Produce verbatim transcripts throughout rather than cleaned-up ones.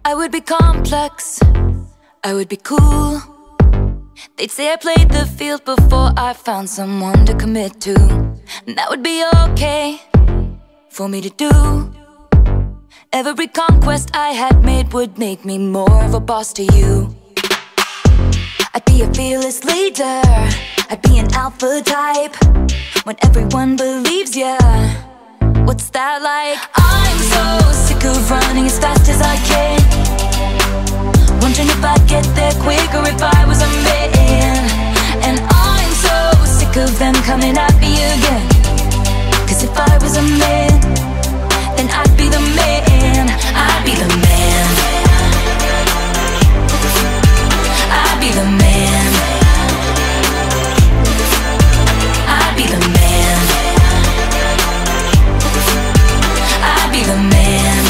I would be complex, I would be cool. They'd say I played the field before I found someone to commit to. And that would be okay for me to do. Every conquest I had made would make me more of a boss to you. I'd be a fearless leader, I'd be an alpha type. When everyone believes ya, what's that like? I'm so sick of running as fast as I can, wondering if I'd get there quicker if I was a man. And I'm so sick of them coming at me again, 'cause if I was a man, then I'd be the man. I'd be the man. I'd be the man. I'd be the man. I'd be the man.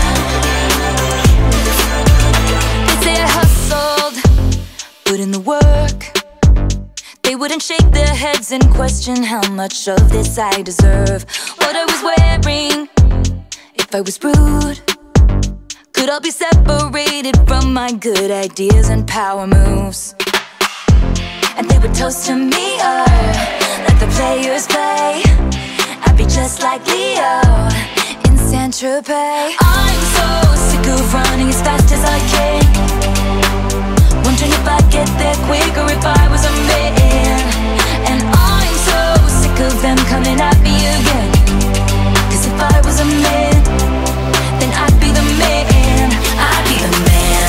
They say I hustled, put in the work. They wouldn't shake their heads and question how much of this I deserve. What I was wearing, if I was rude, could all be separated from my good ideas and power moves. And they would toast to me, oh, let the players play. I'd be just like Leo in Saint-Tropez. I'm so sick of running as fast as I can, wondering if I'd get there quicker if I was a man. And I'm so sick of them coming at me again, 'cause if I was a man, then I'd be the man. I'd be the man.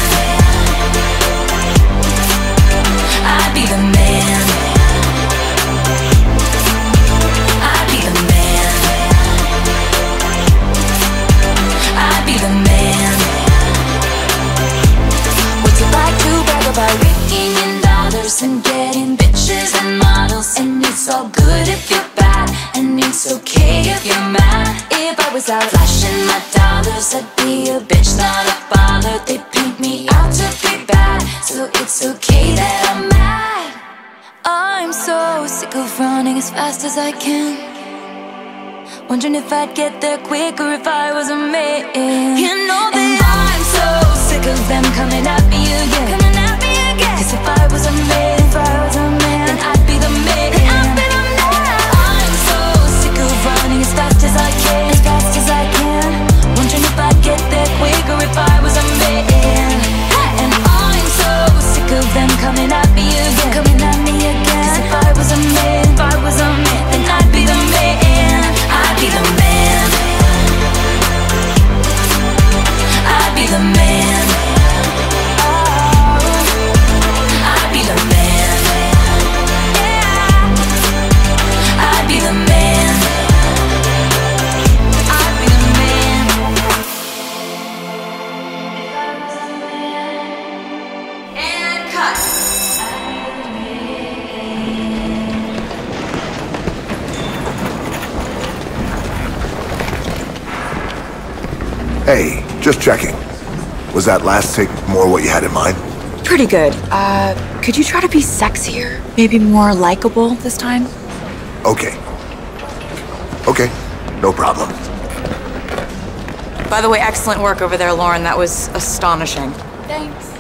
I'd be the man. I'd be the man. I'd be the man. What's it like to brag about raking in dollars and getting bitches and models? And it's all good if you're bad, and it's okay if you're mad. If I was out flashing my dollars, I'd be a bitch, not a baller. They paint me out to be bad, so it's okay that I'm mad. I'm so sick of running as fast as I can, wondering if I'd get there quicker if I was a man. You know that and I'm so sick of them coming at me again, coming at me again. 'Cause if I was a man, if I was a man, then I'd be the man. Then I'd be the man. I'm so sick of running as fast as I can, as fast as I can, wondering if I'd get there quicker if I was a man. And I'm so sick of them coming at me again, coming at me again. 'Cause if I was a man, if I was a man, then I'd be the man. I'd be the man. I'd be the man. Oh, I'd be the man. Yeah, I'd be the man. I'd be the man. And cut. Hey, just checking. Was that last take more what you had in mind? Pretty good. Uh, could you try to be sexier? Maybe more likable this time? Okay. Okay, no problem. By the way, excellent work over there, Lauren. That was astonishing. Thanks.